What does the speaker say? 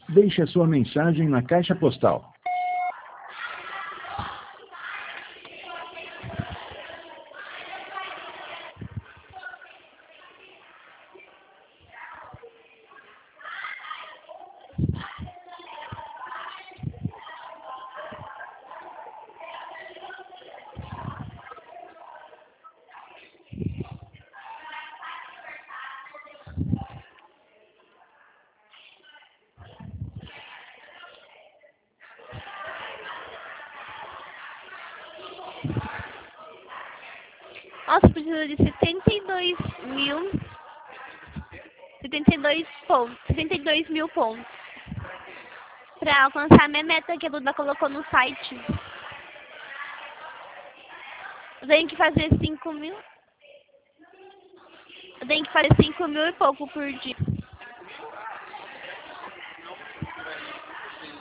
Deixe a sua mensagem na caixa postal. Nossa, precisa de 72 mil pontos pra alcançar a minha meta que a Duda colocou no site. Eu tenho que fazer 5 mil. Eu tenho que fazer 5 mil e pouco por dia.